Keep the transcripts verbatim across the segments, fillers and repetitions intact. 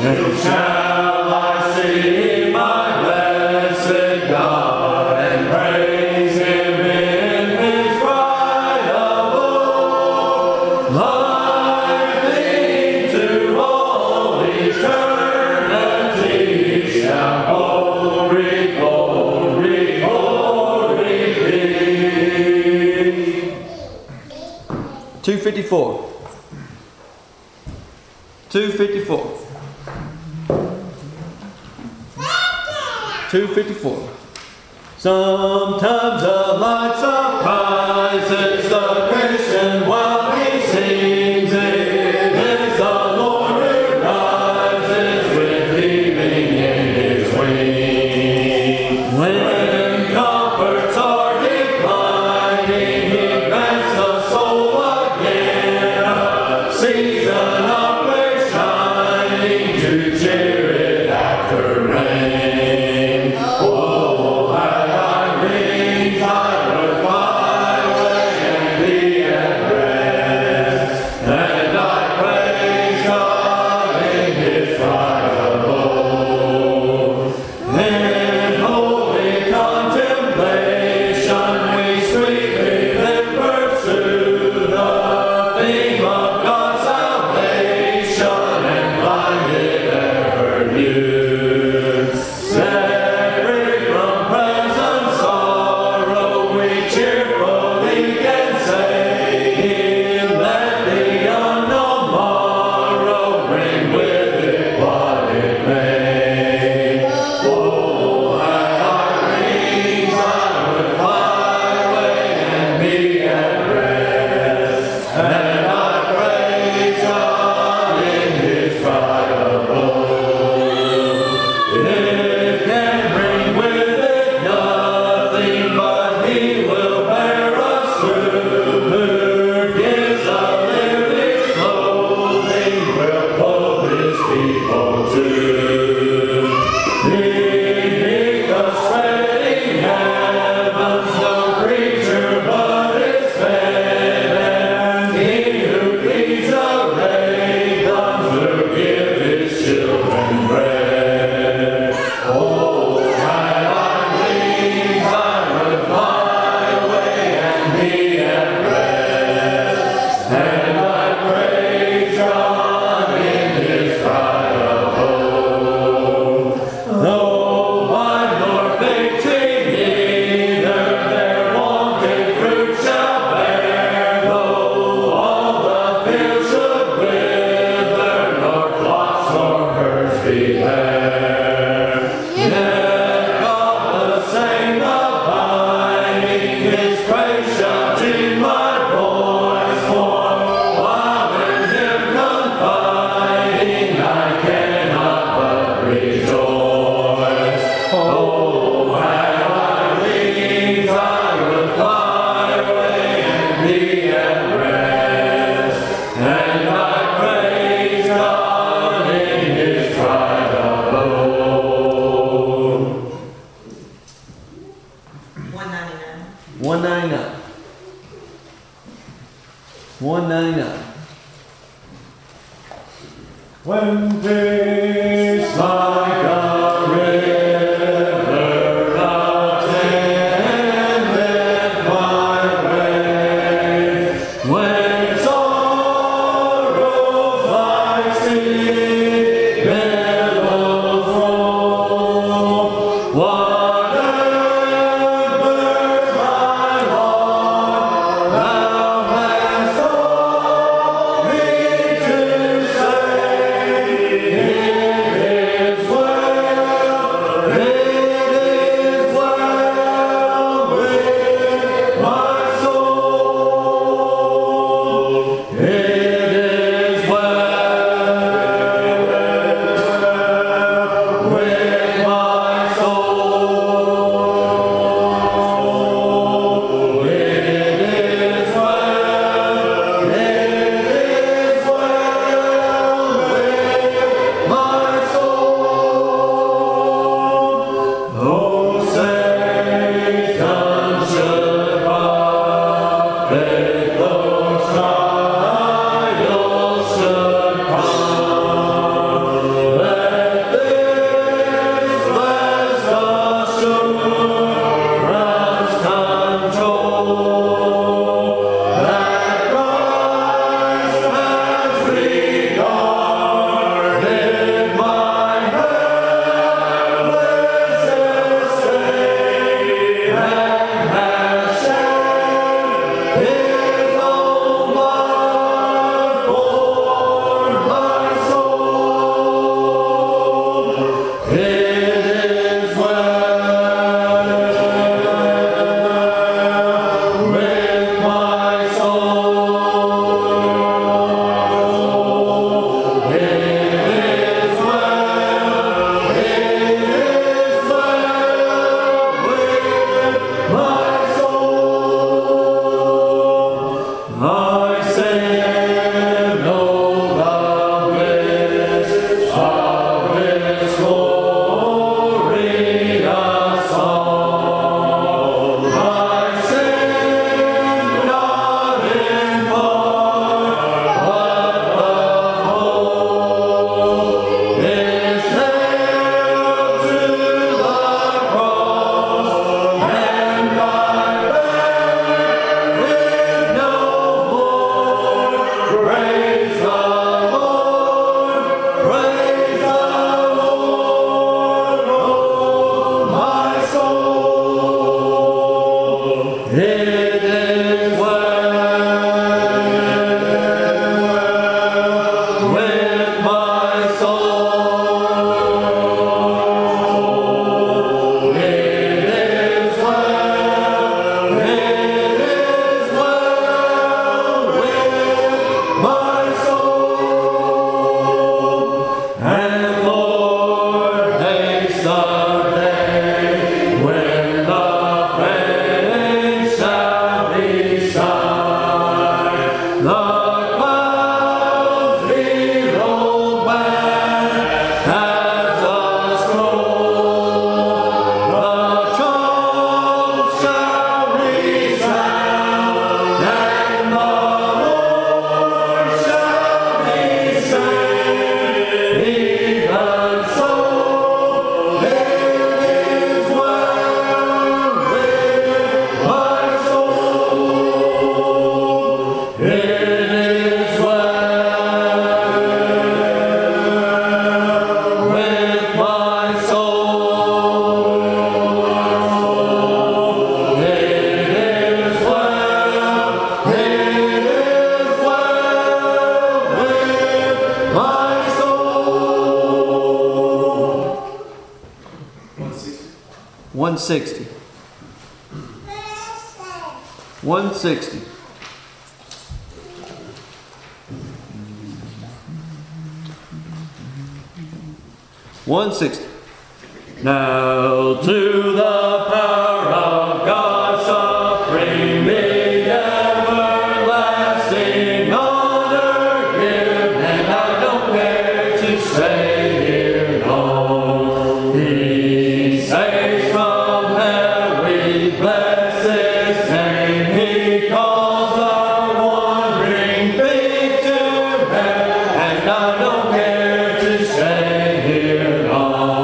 two fifty-four. two fifty-four. two fifty-four. Sometimes a light surprises the Christian while he sings it. It's the Lord who rises with healing in his wings. When comforts are declining, he grants the soul again a season of clear shining to cheer it after rain. Oh, had I wings, I would fly away and be at rest, and I praise God in His trial abode. In holy contemplation, we sweetly then pursue the theme of God's salvation and find it ever new. Set free from present sorrow, we cheerfully can say, let the unknown morrow bring with it what it may. Oh, had I wings, I would fly away and be at rest, and I praise God in His trial abode. It can bring with it nothing, but He will bear us through. Who gives a living clothing, will clothe His people too. Beneath the spreading heavens, no creature but is fed, and He who feeds the ravens will give His children bread. Oh, had I wings, I would fly away and be at rest, and I praise God in His trial abode. Though vine nor fig tree neither their wonted fruit shall bear, though all the field should wither, nor flocks nor herds be there, yet God the same abiding, His praise shall tune my voice, for while in Him confiding, I cannot but rejoice. Oh, had I wings, I would fly away and be at rest, and I praise God in His trial abode. one ninety-nine. one ninety-nine. one ninety-nine. When peace like a river attendeth my way, when sorrows like sea billows roll, whatever my Lord thou hast taught me to say, one sixty. one sixty. one sixty. Now to the power of God supremely everlasting honor give, and I don't care to say here no. He saves from hell, we bless His name. He calls our wandering feet to heaven, and I don't care to say here no.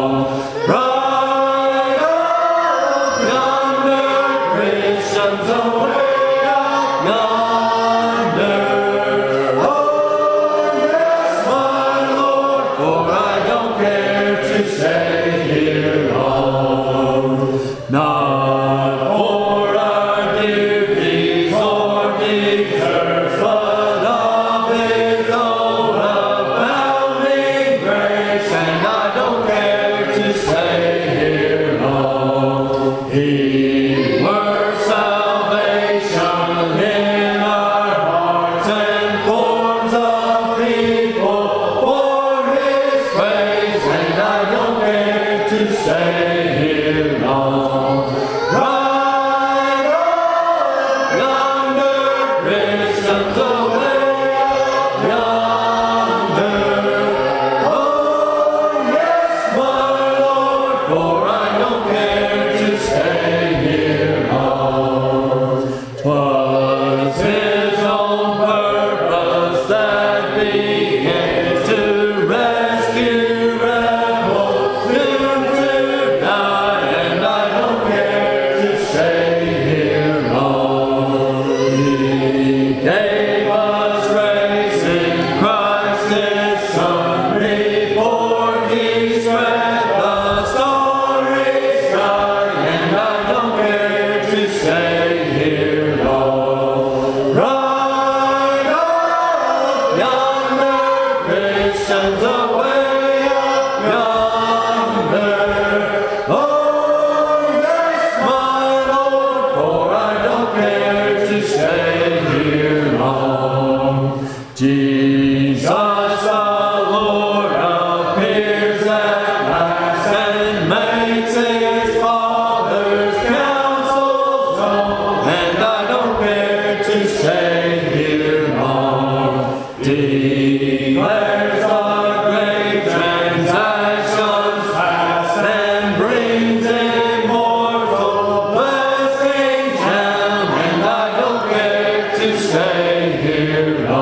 Right up yonder, Christians away up yonder. Oh, yes, my Lord, for I don't care to say here no. Not for our duties or deserts, but of His own abounding grace, and I don't care to say here no. He works salvation in our hearts and forms a people for His praise, and I don't care to say here no. Right up yonder, Christians away up yonder. Oh, yes, my Lord, for I don't care to say here no. 'Twas His own purpose that began to rescue rebels doomed to die, and I don't care to say here no. He gave us grace in Christ His Son before He spread the starry sky, and I don't care to say here no. Right up yonder, Christians away up yonder. Oh, yes, my Lord, for I don't care to say here no. Jesus the Lord appears at last and makes His Father's counsels known, and I don't care to say here no. Declares the great transactions past and brings immortal blessings down, and I don't care to say here no.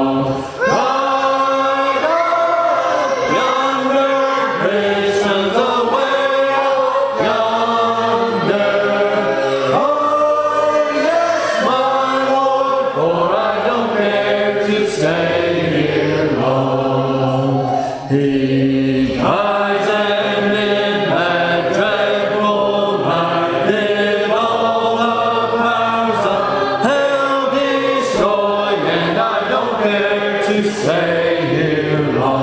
Right up yonder, Christians away up yonder. Oh, yes, my Lord, for I don't care to say here no. He guides and in that dreadful night did all the powers of hell destroy, and I don't care to say here no.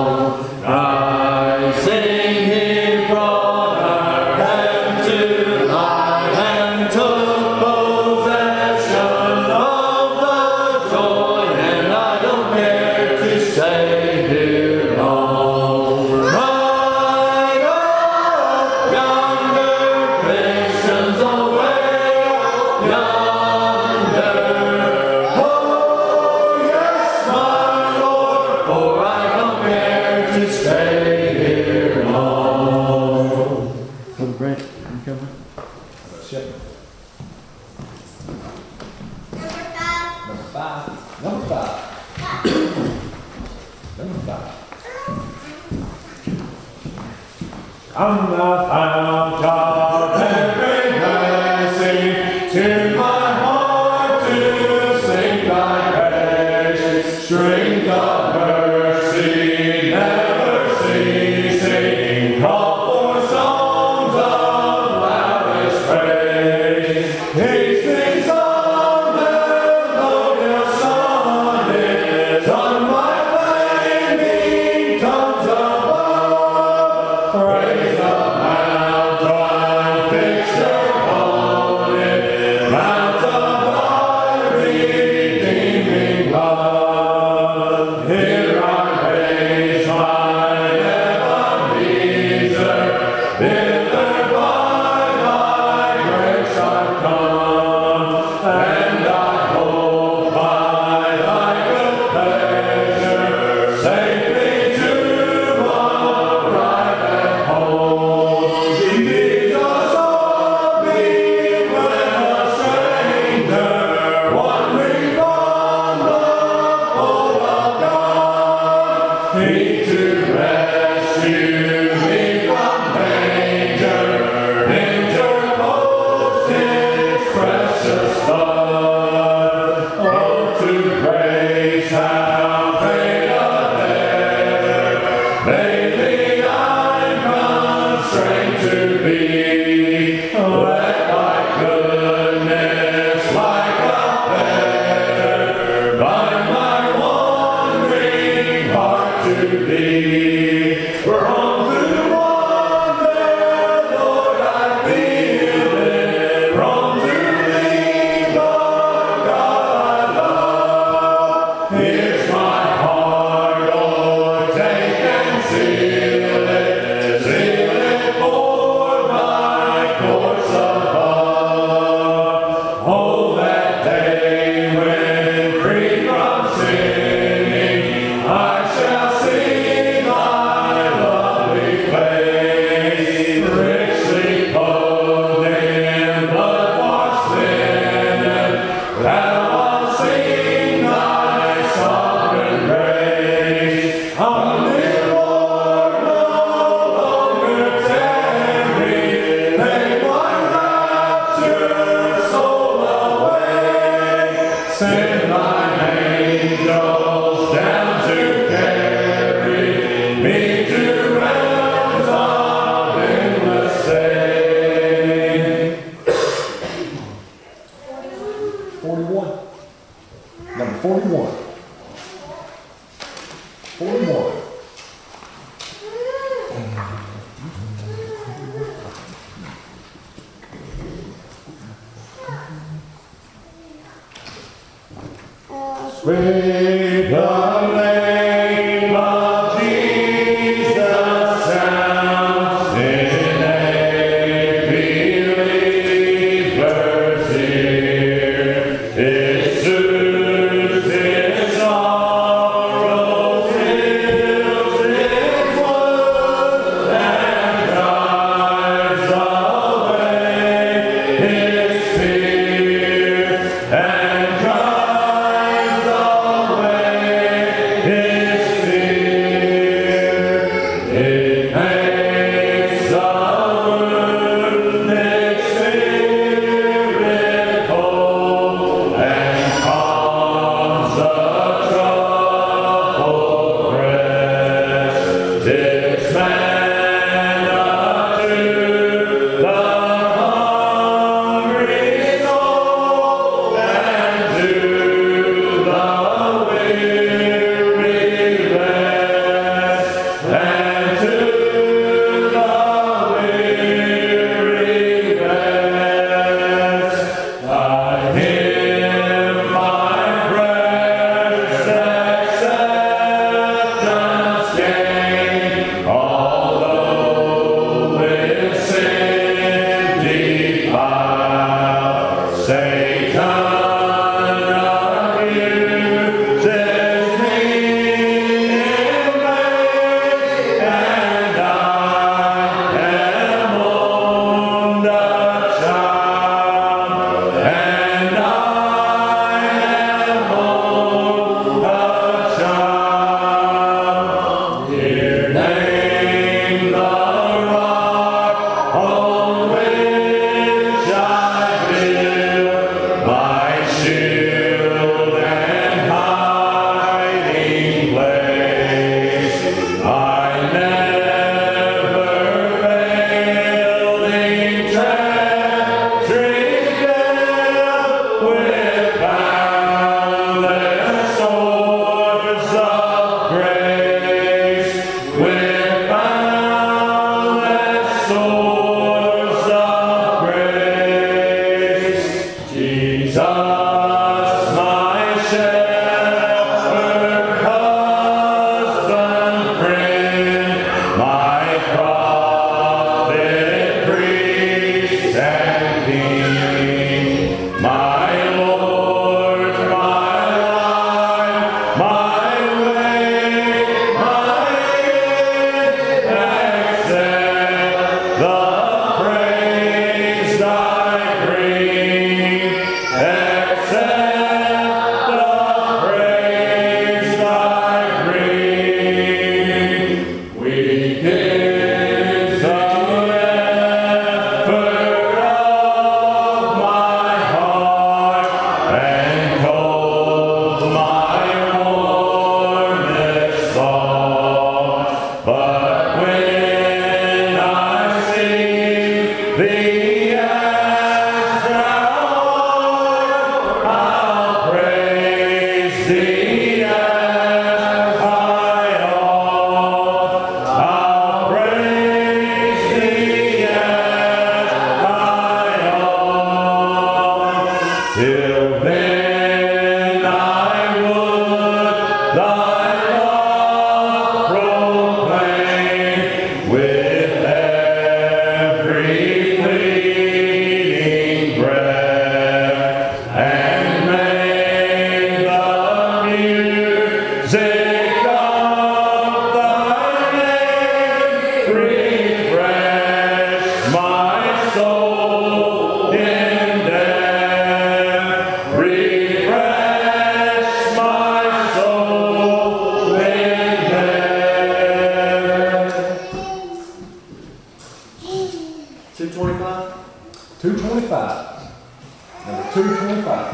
Rising, He brought our heaven to light and took possession of the joy, and I don't care to say here no. Right up yonder, Christians away up yonder. Oh, yes, my Lord, for I don't care to say here no. Brother Brent, you coming? Check. Number five. Number five. Number five. I'm the fount of every blessing, to my heart to sing thy praise. Strength of mercy never ceasing, call for songs of loudest praise. These things on the glorious sun is on my flaming tongues above. Praise the Mount Sweet the name of Jesus sounds in a believer's ear. It soothes his sorrow, fills his wound, and drives away his fear, and drives away his fear. It makes the wounded spirit whole, and calms the troubled breast. Tis manna to the hungry soul, and to the weary rest, and to the weary rest. By him my precious acceptance gained, although with sin defiled. Satan accuses me in vain, and I am only a child, and I am only a child. Dear name the rock on which I build my shield and hiding place. I never failing treasuring death with boundless stores of grace, with boundless stores of grace. Jesus, my shepherd, husband, friend, my prophet, priest, and king, my Lord, my life, my way, my end, accept the praise I bring, accept the praise I bring. We give the effort of my heart, and cold my warmest thought. But when I see thee as thou art, I'll praise thee as I ought. I'll praise thee as I ought. Till then I would thy love proclaim with every fleeting breath, and make the music of thy name refresh my soul in death, refresh my soul in death. two twenty-five? two twenty-five. Number two twenty-five.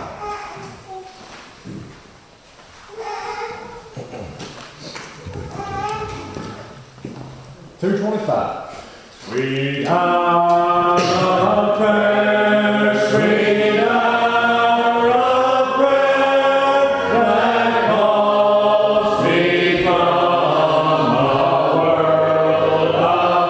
two twenty-five. Sweet hour of prayer, sweet hour of prayer, that calls me from a world of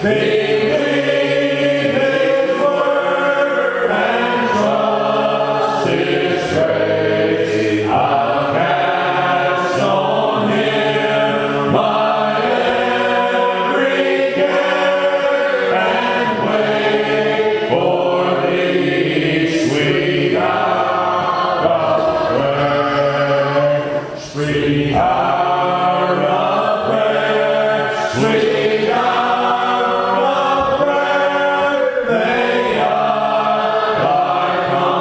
Believe His word and trust His grace. I'll cast on Him my every care and wait for the sweet hour of prayer. Sweet hour of prayer. Sweet hour of prayer. They are our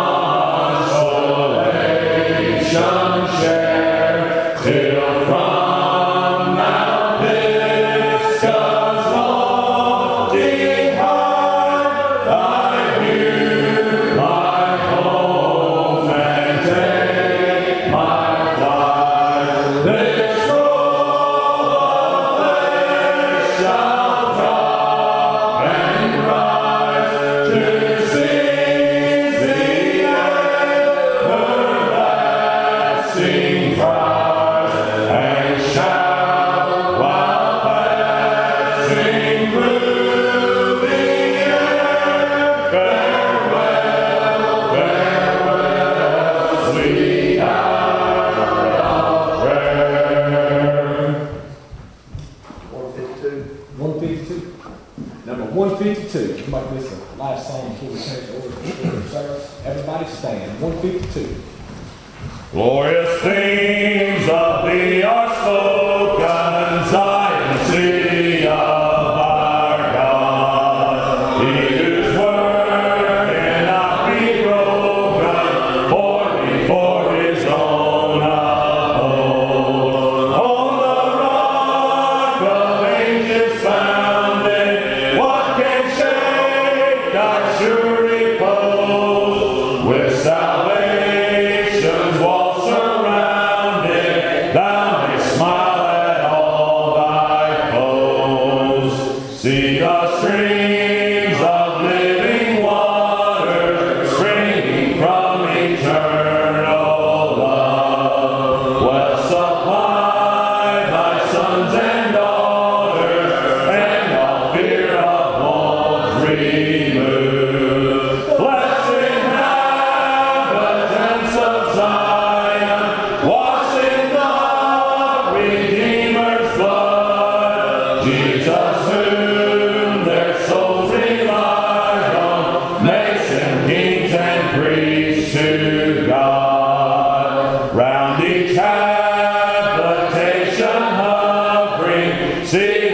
consolation share till from Mount Pisgah's lofty height I view my home and take my flight. This roll of flesh shall drop and rise to seize the everlasting prize and shout while passing through the air. Farewell, farewell, sweet hour of prayer. one fifty-two. one fifty-two. Number one fifty-two. Let's make this the last song before we take the order for service. Everybody stand. one fifty-two. Glorious things of thee are spoken, Zion, city of our God. He whose word cannot be broken, for before His own abode. On the rock of ages founded, what can shake thy sure repose? With salvation's wall surrounded, thou mayst smile at all thy foes. See the streams of living water springing from eternal love. Well supply thy sons and daughters, and all fear of want remove. Blessed inhabitants of Zion, washed in the Redeemer's blood, Jesus whom their souls rely on, makes them kings and priests to God. Round each habitation hovering, see